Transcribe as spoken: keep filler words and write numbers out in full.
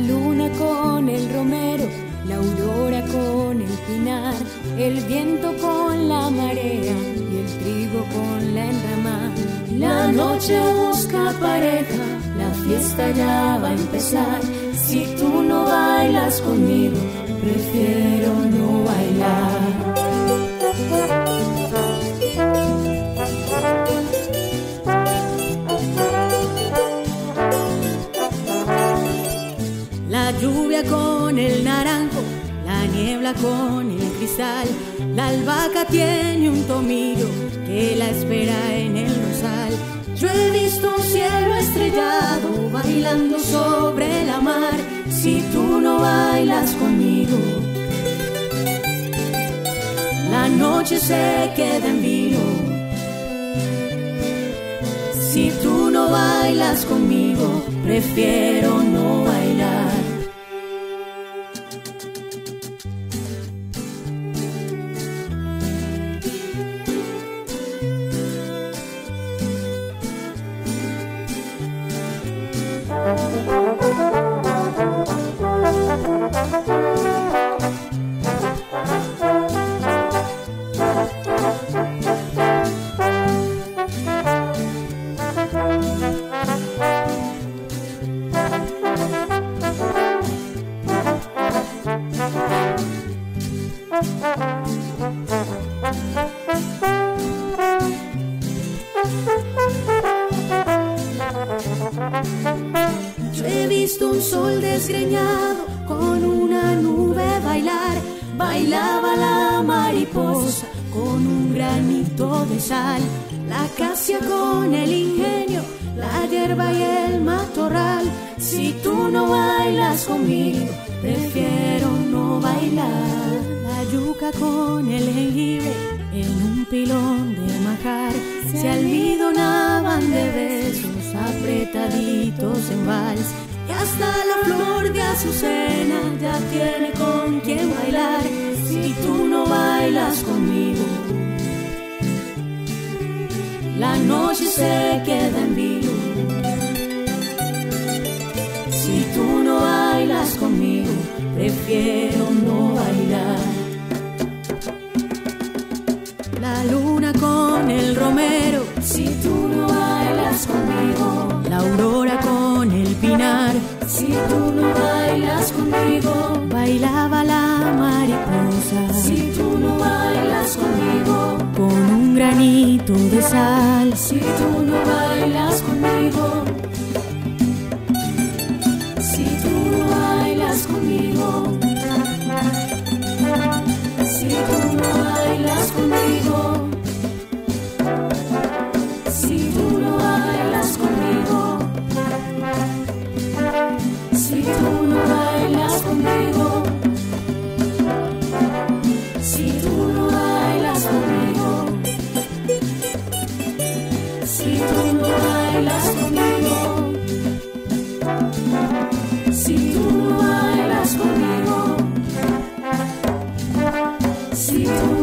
luna con el romero, la aurora con el pinar, el viento con la marea y el trigo con la enramada. La noche busca pareja, la fiesta ya va a empezar. Si tú no bailas conmigo, prefiero no bailar. La lluvia con el naranjo, la niebla con el cristal, la albahaca tiene un tomillo que la espera en el rosal. Yo he visto un cielo estrellado bailando sobre la mar. Si tú no bailas conmigo, la noche se queda en vilo. Si tú no bailas conmigo, prefiero no bailar. Yo he visto un sol desgreñado con una nube bailar. Bailaba la mariposa con un granito de sal. La acacia con el ingenio, la hierba y el matorral. Si tú no bailas conmigo, prefiero no bailar. La yuca con el jengibre en un pilón de majar. Se almidonaban de besos apretaditos en vals. Y hasta la flor de azucena ya tiene con quien bailar. Si tú no bailas conmigo, la noche se queda en vilo. Si tú no bailas conmigo, prefiero no bailar. La luna con el romero, si tú no bailas conmigo. La aurora con el pinar, si tú no bailas conmigo. Bailaba la mariposa, si tú no bailas conmigo. Con un granito de sal, si tú no bailas conmigo. Si tú no bailas conmigo. Si tú no bailas conmigo. Si tú no bailas conmigo. Si tú no bailas conmigo. Si tú no bailas conmigo. Si tú no bailas conmigo. Si tú no bailas conmigo. Si tú